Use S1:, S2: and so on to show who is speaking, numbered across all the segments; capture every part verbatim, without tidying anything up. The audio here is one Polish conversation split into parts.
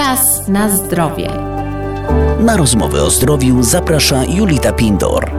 S1: Czas na zdrowie.
S2: Na rozmowę o zdrowiu zaprasza Julita Pindor.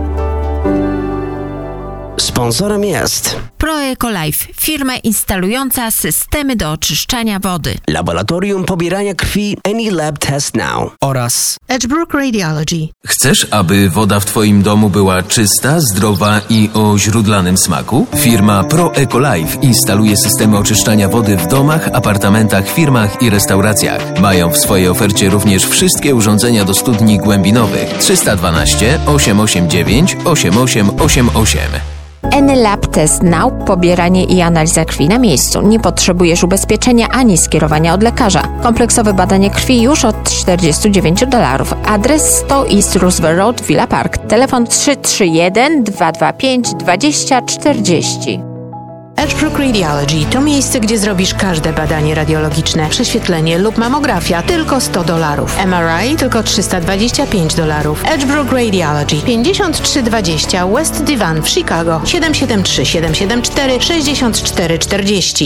S3: Sponsorem jest
S1: ProEcolife, firma instalująca systemy do oczyszczania wody.
S3: Laboratorium pobierania krwi Any Lab Test Now
S4: oraz
S5: Edgebrook Radiology.
S6: Chcesz, aby woda w Twoim domu była czysta, zdrowa i o źródlanym smaku? Firma ProEcolife instaluje systemy oczyszczania wody w domach, apartamentach, firmach i restauracjach. Mają w swojej ofercie również wszystkie urządzenia do studni głębinowych trzysta dwanaście osiem osiem dziewięć osiem osiem osiem osiem.
S1: Any Lab Test Now, pobieranie i analiza krwi na miejscu. Nie potrzebujesz ubezpieczenia ani skierowania od lekarza. Kompleksowe badanie krwi już od czterdzieści dziewięć dolarów. Adres sto East Roosevelt Road, Villa Park. Telefon trzy trzy jeden dwa dwa pięć dwadzieścia czterdzieści.
S5: Edgebrook Radiology to miejsce, gdzie zrobisz każde badanie radiologiczne, prześwietlenie lub mamografia, tylko sto dolarów. M R I tylko trzysta dwadzieścia pięć dolarów. Edgebrook Radiology, pięćdziesiąt trzy dwadzieścia West Divan w Chicago, siedem siedem trzy siedem siedem cztery sześć cztery czterdzieści.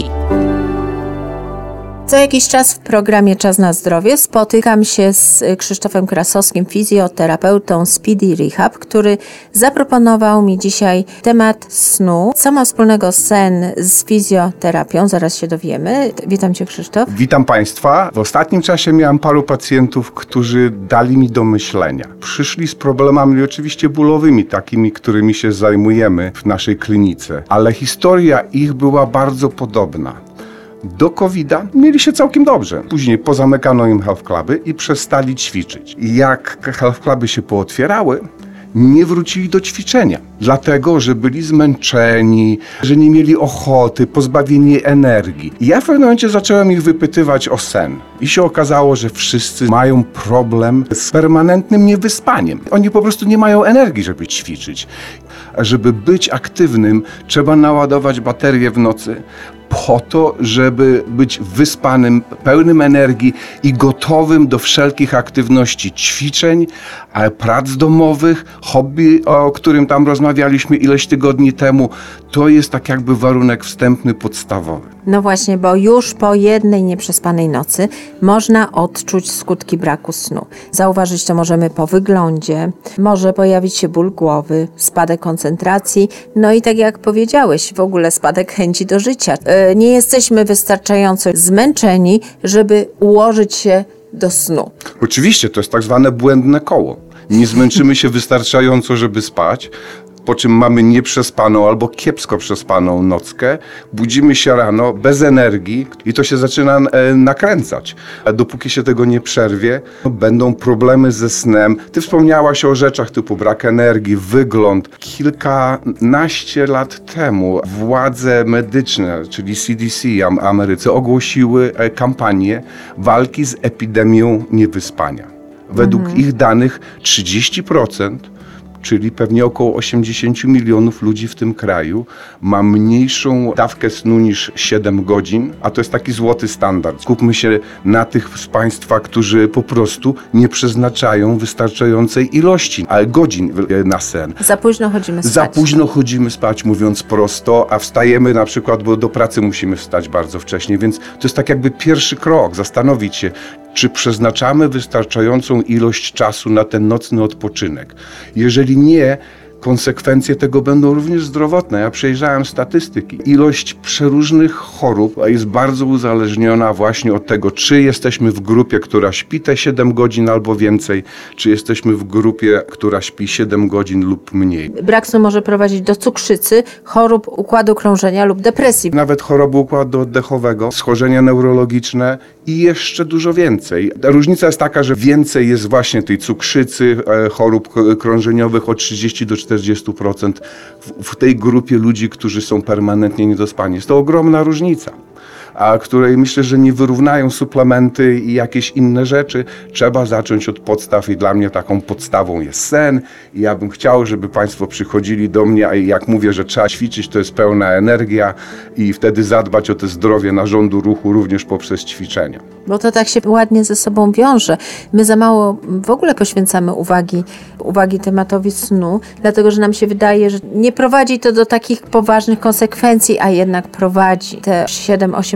S1: Co jakiś czas w programie Czas na zdrowie spotykam się z Krzysztofem Krasowskim, fizjoterapeutą Speedy Rehab, który zaproponował mi dzisiaj temat snu. Co ma wspólnego sen z fizjoterapią? Zaraz się dowiemy. Witam Cię, Krzysztof.
S7: Witam Państwa. W ostatnim czasie miałem paru pacjentów, którzy dali mi do myślenia. Przyszli z problemami oczywiście bólowymi, takimi, którymi się zajmujemy w naszej klinice, ale historia ich była bardzo podobna. Do kowida mieli się całkiem dobrze. Później pozamykano im health cluby i przestali ćwiczyć. Jak health cluby się pootwierały, nie wrócili do ćwiczenia. Dlatego, że byli zmęczeni, że nie mieli ochoty, pozbawieni energii. I ja w pewnym momencie zacząłem ich wypytywać o sen. I się okazało, że wszyscy mają problem z permanentnym niewyspaniem. Oni po prostu nie mają energii, żeby ćwiczyć. A żeby być aktywnym, trzeba naładować baterię w nocy, po to, żeby być wyspanym, pełnym energii i gotowym do wszelkich aktywności, ćwiczeń, prac domowych, hobby, o którym tam rozmawialiśmy ileś tygodni temu. To jest tak jakby warunek wstępny, podstawowy.
S1: No właśnie, bo już po jednej nieprzespanej nocy można odczuć skutki braku snu. Zauważyć to możemy po wyglądzie, może pojawić się ból głowy, spadek koncentracji, no i tak jak powiedziałeś, w ogóle spadek chęci do życia. Nie jesteśmy wystarczająco zmęczeni, żeby ułożyć się do snu.
S7: Oczywiście, to jest tak zwane błędne koło. Nie zmęczymy się wystarczająco, żeby spać, po czym mamy nieprzespaną albo kiepsko przespaną nockę, budzimy się rano bez energii i to się zaczyna nakręcać. A dopóki się tego nie przerwie, będą problemy ze snem. Ty wspomniałaś o rzeczach typu brak energii, wygląd. Kilkanaście lat temu władze medyczne, czyli C D C w Ameryce, ogłosiły kampanię walki z epidemią niewyspania. Według mhm. ich danych trzydzieści procent, czyli pewnie około osiemdziesiąt milionów ludzi w tym kraju, ma mniejszą dawkę snu niż siedem godzin, a to jest taki złoty standard. Skupmy się na tych z Państwa, którzy po prostu nie przeznaczają wystarczającej ilości godzin na sen.
S1: Za późno chodzimy spać.
S7: Za późno chodzimy spać, mówiąc prosto, a wstajemy na przykład, bo do pracy musimy wstać bardzo wcześnie, więc to jest tak jakby pierwszy krok, zastanowić się, czy przeznaczamy wystarczającą ilość czasu na ten nocny odpoczynek. Jeżeli nie, konsekwencje tego będą również zdrowotne. Ja przejrzałem statystyki. Ilość przeróżnych chorób jest bardzo uzależniona właśnie od tego, czy jesteśmy w grupie, która śpi te siedem godzin albo więcej, czy jesteśmy w grupie, która śpi siedem godzin lub mniej.
S1: Brak snu może prowadzić do cukrzycy, chorób układu krążenia lub depresji.
S7: Nawet choroby układu oddechowego, schorzenia neurologiczne i jeszcze dużo więcej. Różnica jest taka, że więcej jest właśnie tej cukrzycy, chorób krążeniowych od trzydziestu do czterdziestu procent w tej grupie ludzi, którzy są permanentnie niedospani. Jest to ogromna różnica, a której myślę, że nie wyrównają suplementy i jakieś inne rzeczy. Trzeba zacząć od podstaw i dla mnie taką podstawą jest sen i ja bym chciał, żeby Państwo przychodzili do mnie, a jak mówię, że trzeba ćwiczyć, to jest pełna energia i wtedy zadbać o to zdrowie narządu ruchu również poprzez ćwiczenia.
S1: Bo to tak się ładnie ze sobą wiąże. My za mało w ogóle poświęcamy uwagi, uwagi tematowi snu, dlatego że nam się wydaje, że nie prowadzi to do takich poważnych konsekwencji, a jednak prowadzi. Te siedem osiem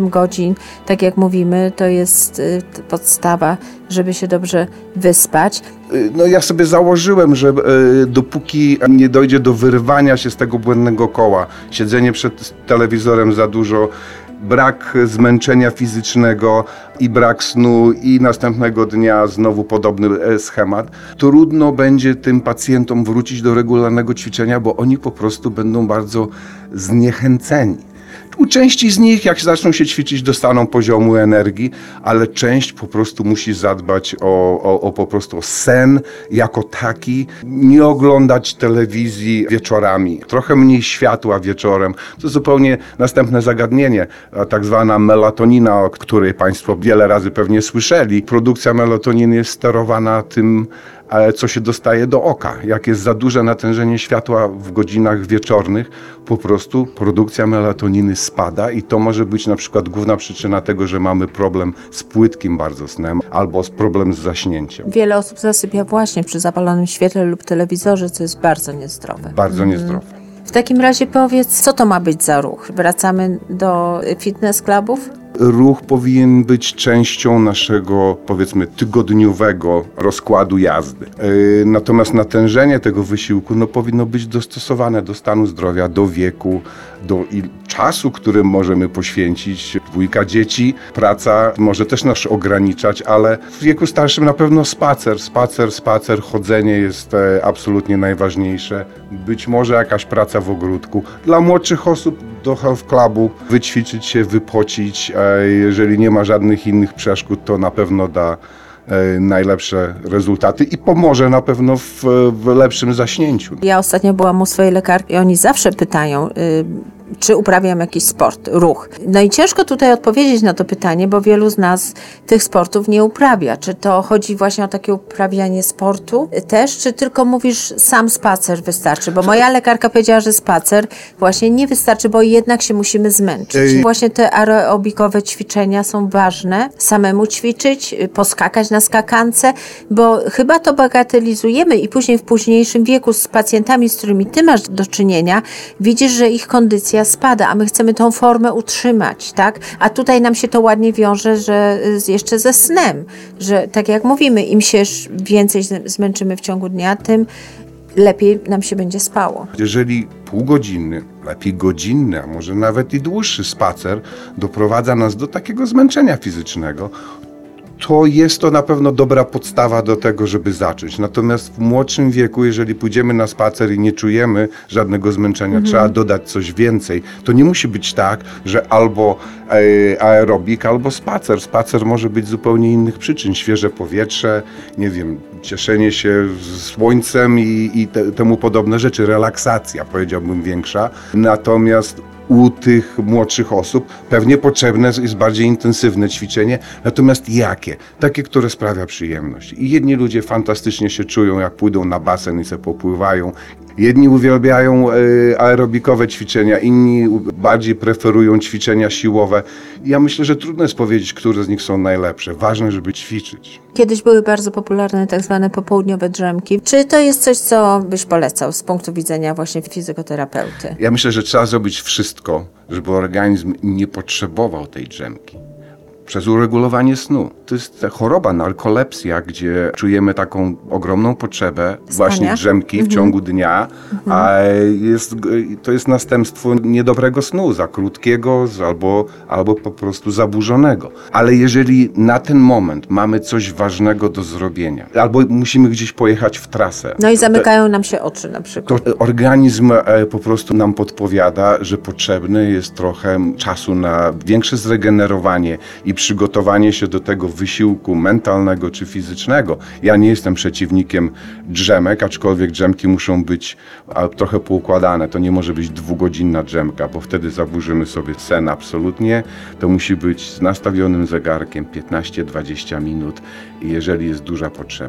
S1: godzin, tak jak mówimy, to jest y, podstawa, żeby się dobrze wyspać.
S7: No ja sobie założyłem, że y, dopóki nie dojdzie do wyrwania się z tego błędnego koła, siedzenie przed telewizorem za dużo, brak zmęczenia fizycznego i brak snu i następnego dnia znowu podobny schemat, trudno będzie tym pacjentom wrócić do regularnego ćwiczenia, bo oni po prostu będą bardzo zniechęceni. U części z nich, jak zaczną się ćwiczyć, dostaną poziomu energii, ale część po prostu musi zadbać o, o, o po prostu sen jako taki, nie oglądać telewizji wieczorami, trochę mniej światła wieczorem. To zupełnie następne zagadnienie, tak zwana melatonina, o której Państwo wiele razy pewnie słyszeli. Produkcja melatoniny jest sterowana tym, co się dostaje do oka. Jak jest za duże natężenie światła w godzinach wieczornych, po prostu produkcja melatoniny spada i to może być na przykład główna przyczyna tego, że mamy problem z płytkim bardzo snem albo problem z zaśnięciem.
S1: Wiele osób zasypia właśnie przy zapalonym świetle lub telewizorze, co jest bardzo niezdrowe.
S7: Bardzo niezdrowe.
S1: W takim razie powiedz, co to ma być za ruch? Wracamy do fitness clubów?
S7: Ruch powinien być częścią naszego, powiedzmy, tygodniowego rozkładu jazdy. Yy, natomiast natężenie tego wysiłku no, powinno być dostosowane do stanu zdrowia, do wieku, do i czasu, który możemy poświęcić. Dwójka dzieci, praca może też nas ograniczać, ale w wieku starszym na pewno spacer, spacer, spacer, chodzenie jest e, absolutnie najważniejsze. Być może jakaś praca w ogródku. Dla młodszych osób do health clubu wyćwiczyć się, wypocić. E, jeżeli nie ma żadnych innych przeszkód, to na pewno da e, najlepsze rezultaty i pomoże na pewno w, w lepszym zaśnięciu.
S1: Ja ostatnio byłam u swojej lekarki i oni zawsze pytają, y, czy uprawiam jakiś sport, ruch. No i ciężko tutaj odpowiedzieć na to pytanie, bo wielu z nas tych sportów nie uprawia. Czy to chodzi właśnie o takie uprawianie sportu też, czy tylko mówisz sam spacer wystarczy? Bo moja lekarka powiedziała, że spacer właśnie nie wystarczy, bo jednak się musimy zmęczyć. Ej. Właśnie te aerobikowe ćwiczenia są ważne. Samemu ćwiczyć, poskakać na skakance, bo chyba to bagatelizujemy i później w późniejszym wieku z pacjentami, z którymi ty masz do czynienia, widzisz, że ich kondycja spada, a my chcemy tą formę utrzymać, tak? A tutaj nam się to ładnie wiąże, że jeszcze ze snem, że tak jak mówimy, im się więcej zmęczymy w ciągu dnia, tym lepiej nam się będzie spało.
S7: Jeżeli półgodzinny, lepiej godzinny, a może nawet i dłuższy spacer doprowadza nas do takiego zmęczenia fizycznego, to jest to na pewno dobra podstawa do tego, żeby zacząć. Natomiast w młodszym wieku, jeżeli pójdziemy na spacer i nie czujemy żadnego zmęczenia, mhm. trzeba dodać coś więcej. To nie musi być tak, że albo e, aerobik, albo spacer. Spacer może być z zupełnie innych przyczyn. Świeże powietrze, nie wiem, cieszenie się słońcem i, i te, temu podobne rzeczy. Relaksacja, powiedziałbym, większa. Natomiast u tych młodszych osób pewnie potrzebne jest bardziej intensywne ćwiczenie, natomiast jakie? Takie, które sprawia przyjemność. I jedni ludzie fantastycznie się czują, jak pójdą na basen i se popływają. Jedni uwielbiają e, aerobikowe ćwiczenia, inni bardziej preferują ćwiczenia siłowe. Ja myślę, że trudno jest powiedzieć, które z nich są najlepsze. Ważne, żeby ćwiczyć.
S1: Kiedyś były bardzo popularne tak zwane popołudniowe drzemki. Czy to jest coś, co byś polecał z punktu widzenia właśnie fizykoterapeuty?
S7: Ja myślę, że trzeba zrobić wszystko, żeby organizm nie potrzebował tej drzemki. Przez uregulowanie snu. To jest choroba, narkolepsja, gdzie czujemy taką ogromną potrzebę Spania? właśnie drzemki mhm. w ciągu dnia, mhm. a jest, to jest następstwo niedobrego snu, za krótkiego albo, albo po prostu zaburzonego. Ale jeżeli na ten moment mamy coś ważnego do zrobienia, albo musimy gdzieś pojechać w trasę.
S1: No i zamykają nam się oczy na przykład.
S7: To organizm po prostu nam podpowiada, że potrzebny jest trochę czasu na większe zregenerowanie i przygotowanie się do tego wysiłku mentalnego czy fizycznego. Ja nie jestem przeciwnikiem drzemek, aczkolwiek drzemki muszą być trochę poukładane. To nie może być dwugodzinna drzemka, bo wtedy zaburzymy sobie sen absolutnie. To musi być z nastawionym zegarkiem piętnaście do dwudziestu minut, jeżeli jest duża potrzeba.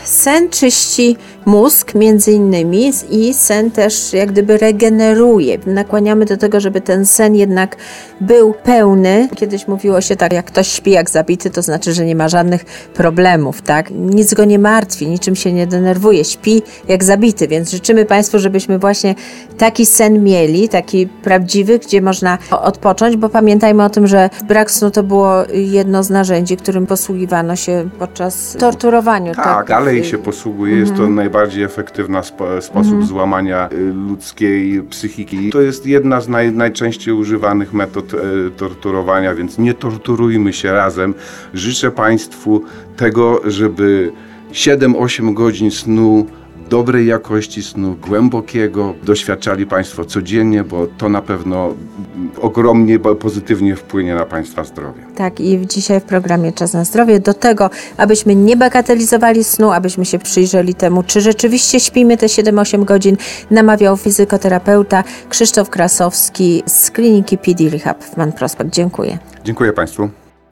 S1: Sen czyści mózg między innymi i sen też jak gdyby regeneruje. Nakłaniamy do tego, żeby ten sen jednak był pełny. Kiedyś mówiło się tak, jak ktoś śpi jak zabity, to znaczy, że nie ma żadnych problemów, tak? Nic go nie martwi, niczym się nie denerwuje, śpi jak zabity, więc życzymy Państwu, żebyśmy właśnie taki sen mieli, taki prawdziwy, gdzie można odpocząć, bo pamiętajmy o tym, że brak snu to było jedno z narzędzi, którym posługiwano się podczas torturowania.
S7: Tak,
S1: tak?
S7: dalej się posługuje. Jest to najbardziej efektywny spo, sposób
S1: Mhm.
S7: złamania y, ludzkiej psychiki. To jest jedna z naj, najczęściej używanych metod y, torturowania, więc nie torturujmy się razem. Życzę Państwu tego, żeby siedem osiem godzin snu, dobrej jakości snu, głębokiego doświadczali Państwo codziennie, bo to na pewno ogromnie pozytywnie wpłynie na Państwa zdrowie.
S1: Tak, i dzisiaj w programie Czas na zdrowie do tego, abyśmy nie bagatelizowali snu, abyśmy się przyjrzeli temu, czy rzeczywiście śpimy te siedem osiem godzin, namawiał fizykoterapeuta Krzysztof Krasowski z kliniki P D Rehab w Man Prospect. Dziękuję.
S7: Dziękuję Państwu.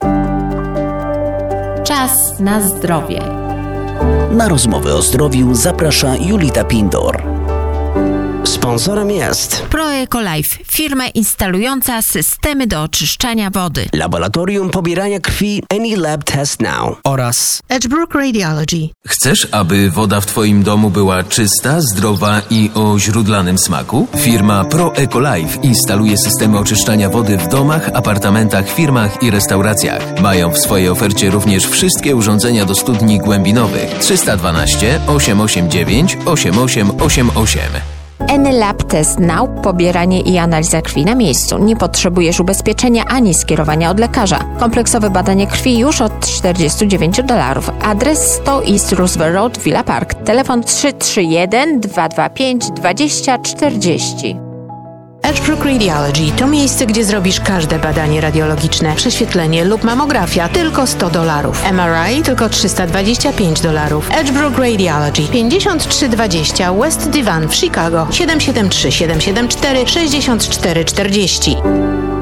S1: Czas na zdrowie.
S2: Na rozmowę o zdrowiu zaprasza Julita Pindor.
S3: Sponsorem jest
S4: ProEcoLife, firma instalująca systemy do oczyszczania wody.
S3: Laboratorium Pobierania Krwi Any Lab Test Now oraz
S5: Edgebrook Radiology.
S6: Chcesz, aby woda w Twoim domu była czysta, zdrowa i o źródlanym smaku? Firma ProEcoLife instaluje systemy oczyszczania wody w domach, apartamentach, firmach i restauracjach. Mają w swojej ofercie również wszystkie urządzenia do studni głębinowych trzysta dwanaście osiem osiem dziewięć osiem osiem osiem osiem.
S4: Any Lab Test Now, pobieranie i analiza krwi na miejscu. Nie potrzebujesz ubezpieczenia ani skierowania od lekarza. Kompleksowe badanie krwi już od czterdzieści dziewięć dolarów. Adres sto East Roosevelt Road, Villa Park. Telefon trzy trzy jeden dwa dwa pięć dwadzieścia czterdzieści.
S5: Edgebrook Radiology to miejsce, gdzie zrobisz każde badanie radiologiczne, prześwietlenie lub mamografia, tylko sto dolarów. M R I tylko trzysta dwadzieścia pięć dolarów. Edgebrook Radiology pięćdziesiąt trzy dwadzieścia West Divan w Chicago siedem siedem trzy siedem siedem cztery sześć cztery czterdzieści.